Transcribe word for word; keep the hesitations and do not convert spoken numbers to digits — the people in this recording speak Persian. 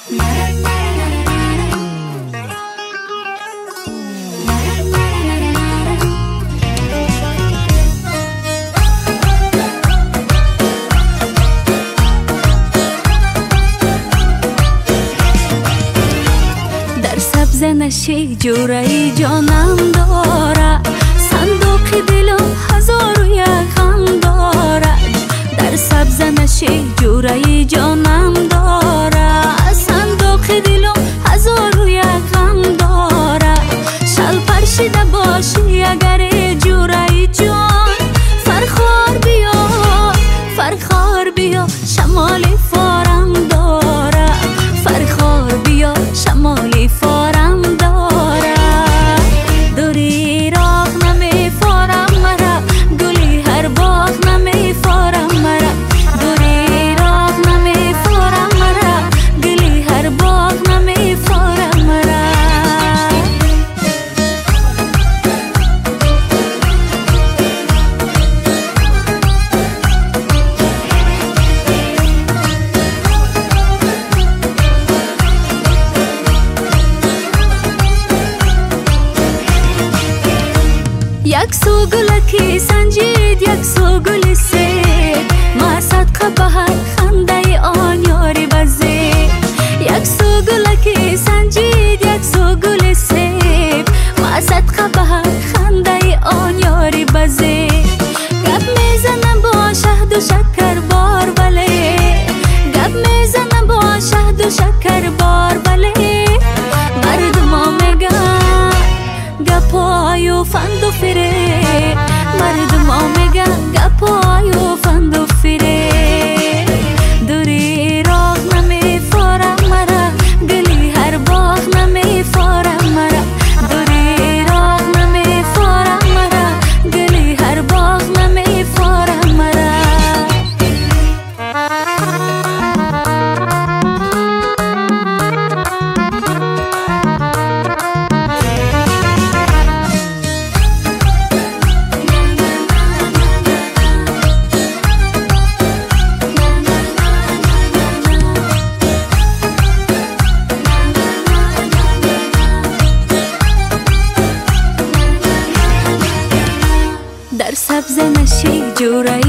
نشی جورایی جانم دارد، صندوق دلم هزار و یک غم دارد. در سبز نشی جورایی جانم دارد، صندوق دلم هزار و یک غم دارد. شل پرشیده باشی اگر جورایی جان، فرخار بیا فرخار بیا شمالی فارم دارد. فرخار بیا شمالی فارم یک سو گلکی سنجید یک سو گل سید، ما صدقه به هر خنده آن یاری بزید. یک سو گلکی سنجید یک سو گل سید، ما صدقه به هر خنده آن یاری بزید. گپ میزنم با شهد و شکر بار بله، گپ میزنم با شهد و شکر بار بله. مردم میگن گپایو فند و فره، مردم میگن گپایو فند و فره. دوری راغ نمیفارم مرا، گلی هر باغ نمیفارم مرا. دوری راغ نمیفارم مرا، گلی هر باغ نمیفارم مرا. در سبز نشی جورایی